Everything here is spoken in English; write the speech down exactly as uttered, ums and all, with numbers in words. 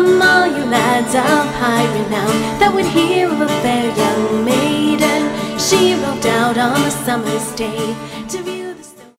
from all you lads of high renown that would hear of a fair young maiden. She roved out on a summer's day to